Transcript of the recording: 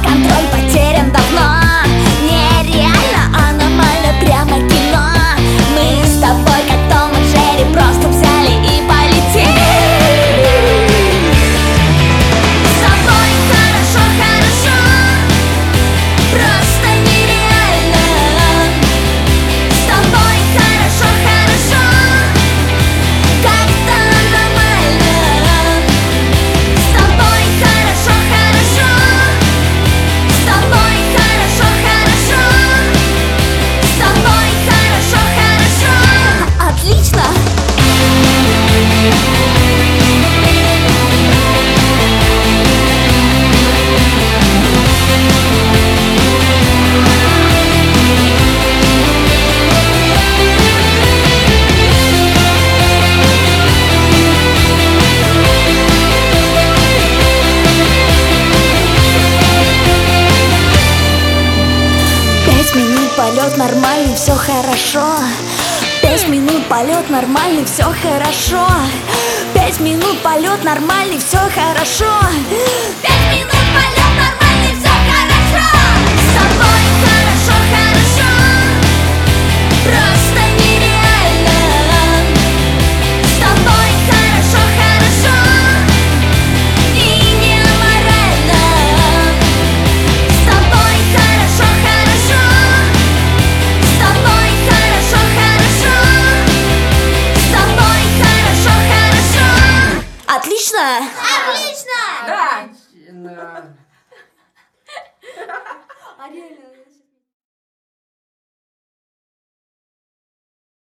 контроль потерян давно. Нереально, аномально, прямо кино. Мы с тобой, как Том и Джерри, просто взяли и полетели. С тобой хорошо, хорошо, просто нереально. С тобой хорошо, хорошо, как-то нормально. С тобой хорошо, хорошо, с тобой хорошо, хорошо, с тобой хорошо, хорошо. Отлично! Пять минут полет нормальный, все хорошо. 5 минут полет нормальный, все хорошо. 5 минут полет нормальный, все хорошо. 5 минут полет нормальный, все хорошо. С тобой хорошо, хорошо, просто нереально. С тобой хорошо, хорошо и не аморально. С тобой хорошо, хорошо, с тобой хорошо, хорошо, с тобой хорошо, хорошо. Отлично! Отлично! Да. А реально.